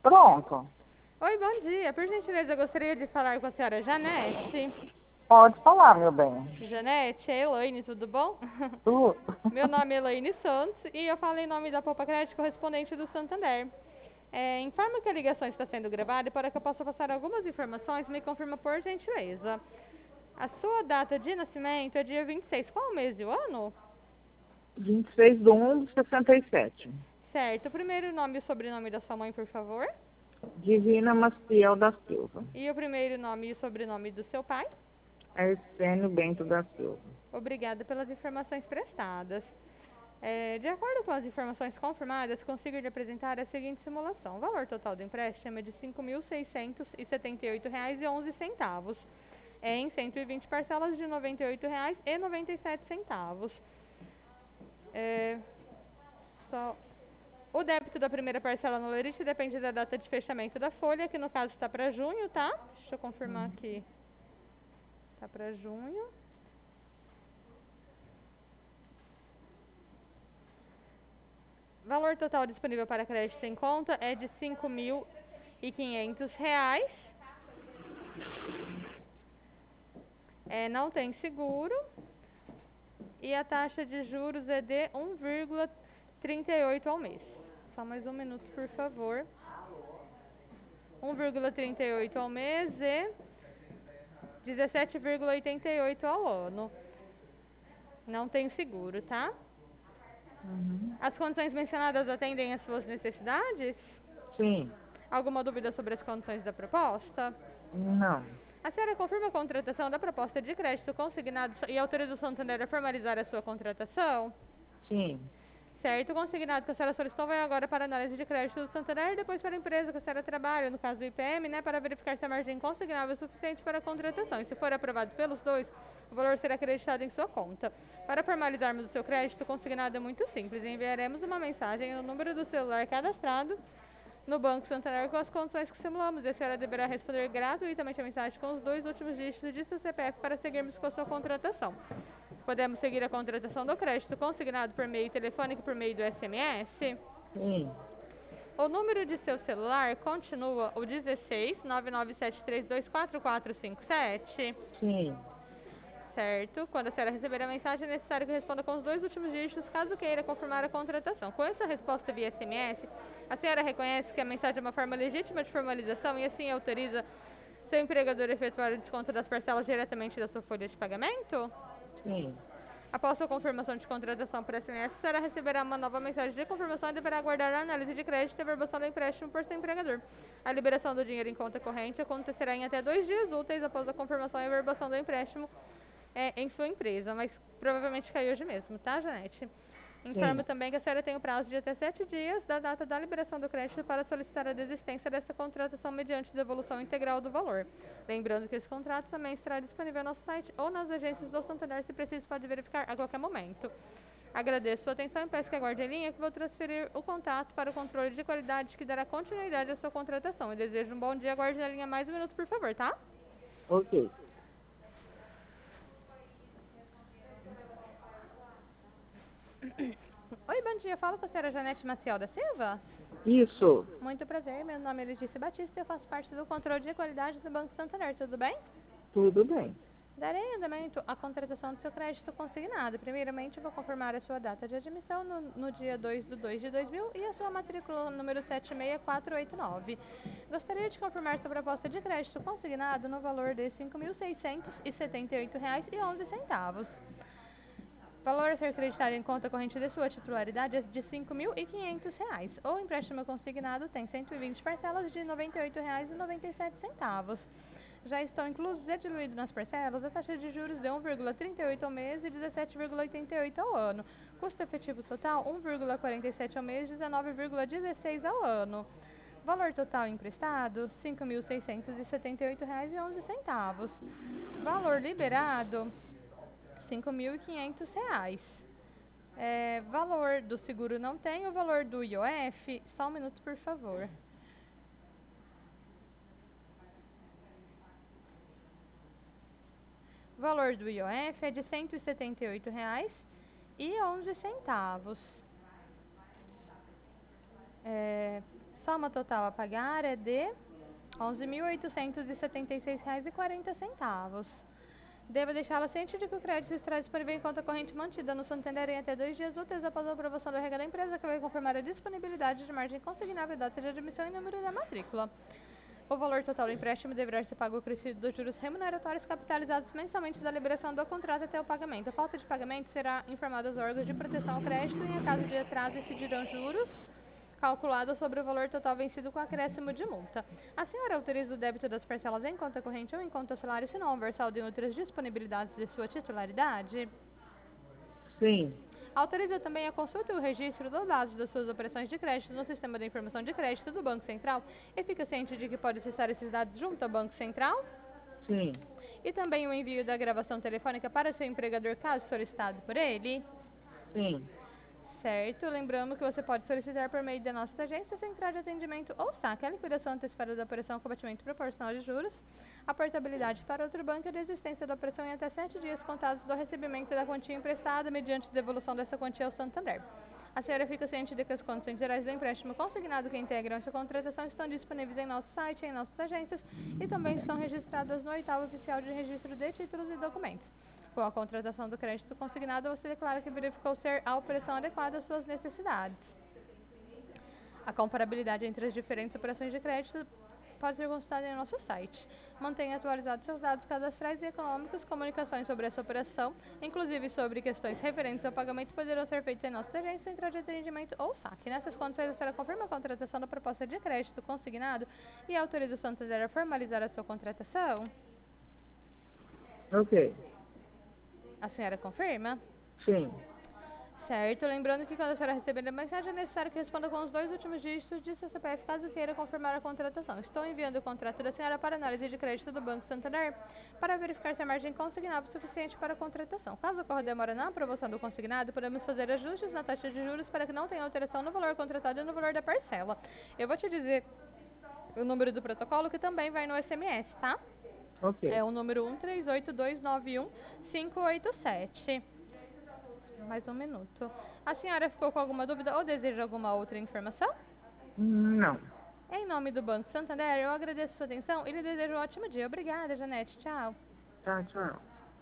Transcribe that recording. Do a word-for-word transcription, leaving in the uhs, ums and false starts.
Pronto. Oi, bom dia. Por gentileza, eu gostaria de falar com a senhora Janete. Pode falar, meu bem. Janete, é Elaine, tudo bom? Tu? Meu nome é Elaine Santos e eu falo em nome da Poupa Crédito correspondente do Santander. É, informa que a ligação está sendo gravada e para que eu possa passar algumas informações, me confirma por gentileza. A sua data de nascimento é dia vinte e seis. Qual o mês e o ano? vinte e seis de um de sessenta e sete. Certo. O primeiro nome e o sobrenome da sua mãe, por favor. Divina Maciel da Silva. E o primeiro nome e o sobrenome do seu pai. Arcênio Bento da Silva. Obrigada pelas informações prestadas. É, de acordo com as informações confirmadas, consigo lhe apresentar a seguinte simulação. O valor total do empréstimo é de cinco mil seiscentos e setenta e oito reais e onze centavos. É em cento e vinte parcelas de noventa e oito reais e noventa e sete centavos. É, só... O débito da primeira parcela no lerite depende da data de fechamento da folha, que no caso está para junho, tá? Deixa eu confirmar aqui. Está para junho. Valor total disponível para crédito em conta é de cinco mil e quinhentos reais. É, não tem seguro. E a taxa de juros é de um vírgula trinta e oito ao mês. Só mais um minuto, por favor. um vírgula trinta e oito ao mês e dezessete vírgula oitenta e oito ao ano. Não tem seguro, tá? Uhum. As condições mencionadas atendem às suas necessidades? Sim. Alguma dúvida sobre as condições da proposta? Não. A senhora confirma a contratação da proposta de crédito consignado e autoriza o Santander a formalizar a sua contratação? Sim. Certo, o consignado que a senhora solicitou vai agora para a análise de crédito do Santander e depois para a empresa que a senhora trabalha, no caso do I P M, né, para verificar se a margem consignável é suficiente para a contratação. E se for aprovado pelos dois, o valor será acreditado em sua conta. Para formalizarmos o seu crédito consignado é muito simples. Enviaremos uma mensagem no número do celular cadastrado no Banco Santander com as condições que simulamos. E a senhora deverá responder gratuitamente a mensagem com os dois últimos dígitos de seu C P F para seguirmos com a sua contratação. Podemos seguir a contratação do crédito consignado por meio telefônico e por meio do S M S? Sim. O número de seu celular continua o dezesseis, nove nove sete três dois quatro quatro cinco sete? Sim. Certo. Quando a senhora receber a mensagem, é necessário que responda com os dois últimos dígitos, caso queira confirmar a contratação. Com essa resposta via S M S, a senhora reconhece que a mensagem é uma forma legítima de formalização e assim autoriza seu empregador a efetuar o desconto das parcelas diretamente da sua folha de pagamento? Sim. Após sua confirmação de contratação por S M S, a senhora receberá uma nova mensagem de confirmação e deverá aguardar a análise de crédito e a verbação do empréstimo por seu empregador. A liberação do dinheiro em conta corrente acontecerá em até dois dias úteis após a confirmação e a verbação do empréstimo é, em sua empresa, mas provavelmente caiu hoje mesmo, tá, Janete? Informo Sim. também que a senhora tem o prazo de até sete dias da data da liberação do crédito para solicitar a desistência dessa contratação mediante devolução integral do valor. Lembrando que esse contrato também estará disponível no nosso site ou nas agências do Santander, se preciso pode verificar a qualquer momento. Agradeço sua atenção e peço que aguarde em linha que vou transferir o contato para o controle de qualidade que dará continuidade à sua contratação. Eu desejo um bom dia, aguarde na linha mais um minuto, por favor, tá? Ok. Oi, bom dia. Falo com a senhora Janete Maciel da Silva? Isso. Muito prazer, meu nome é Letícia Batista e eu faço parte do controle de qualidade do Banco Santander, tudo bem? Tudo bem. Darei andamento à contratação do seu crédito consignado. Primeiramente, vou confirmar a sua data de admissão no, no dia dois de dois de dois mil e a sua matrícula número sete seis quatro oito nove. Gostaria de confirmar sua proposta de crédito consignado no valor de cinco mil seiscentos e setenta e oito reais e onze centavos. Valor a ser creditado em conta corrente de sua titularidade é de cinco mil e quinhentos reais. O empréstimo consignado tem cento e vinte parcelas de noventa e oito reais e noventa e sete centavos. Já estão inclusos e diluídos nas parcelas a taxa de juros de um vírgula trinta e oito ao mês e dezessete vírgula oitenta e oito ao ano. Custo efetivo total um vírgula quarenta e sete ao mês e dezenove vírgula dezesseis ao ano. Valor total emprestado cinco mil seiscentos e setenta e oito reais e onze centavos. Valor liberado cinco mil e quinhentos reais. É, valor do seguro não tem, o valor do I O F, só um minuto, por favor. O valor do I O F é de cento e setenta e oito reais e onze centavos. É, só soma total a pagar é de onze mil oitocentos e setenta e seis reais e quarenta centavos. Deva deixá-la ciente de que o crédito estará disponível em conta corrente mantida no Santander em até dois dias úteis após a aprovação do R H da empresa, que vai confirmar a disponibilidade de margem consignável, data de admissão e número da matrícula. O valor total do empréstimo deverá ser pago acrescido dos juros remuneratórios capitalizados mensalmente da liberação do contrato até o pagamento. A falta de pagamento será informada aos órgãos de proteção ao crédito e, em caso de atraso, incidirão juros calculados sobre o valor total vencido com acréscimo de multa. A senhora autoriza o débito das parcelas em conta corrente ou em conta salário, se não houver saldo em outras disponibilidades de sua titularidade? Sim. Autoriza também a consulta e o registro dos dados das suas operações de crédito no Sistema de Informação de Crédito do Banco Central e fica ciente de que pode acessar esses dados junto ao Banco Central? Sim. E também o envio da gravação telefônica para seu empregador, caso solicitado por ele? Sim. Certo. Lembrando que você pode solicitar por meio da nossa agência central de atendimento ou saque a liquidação antecipada da operação com abatimento proporcional de juros, a portabilidade para outro banco e a desistência da operação em até sete dias contados do recebimento da quantia emprestada mediante devolução dessa quantia ao Santander. A senhora fica ciente de que as condições gerais do empréstimo consignado que integram essa contratação estão disponíveis em nosso site e em nossas agências e também estão registradas no oitavo oficial de registro de títulos e documentos. Com a contratação do crédito consignado, você declara que verificou ser a operação adequada às suas necessidades. A comparabilidade entre as diferentes operações de crédito pode ser consultada em nosso site. Mantenha atualizados seus dados cadastrais e econômicos. Comunicações sobre essa operação, inclusive sobre questões referentes ao pagamento, poderão ser feitas em nossa agência central de atendimento ou saque. Nessas condições, a senhora confirma a contratação da proposta de crédito consignado e autoriza o Santander a formalizar a sua contratação? Ok. A senhora confirma? Sim. Certo. Lembrando que quando a senhora receber a mensagem, é necessário que responda com os dois últimos dígitos de seu C P F, caso queira confirmar a contratação. Estou enviando o contrato da senhora para análise de crédito do Banco Santander para verificar se a margem consignável é suficiente para a contratação. Caso ocorra demora na aprovação do consignado, podemos fazer ajustes na taxa de juros para que não tenha alteração no valor contratado e no valor da parcela. Eu vou te dizer o número do protocolo, que também vai no S M S, tá? Ok. É o número um três oito dois nove um cinco oito sete. Mais um minuto. A senhora ficou com alguma dúvida ou deseja alguma outra informação? Não. Em nome do Banco Santander, eu agradeço a sua atenção e lhe desejo um ótimo dia. Obrigada, Janete. Tchau. Tá, tchau.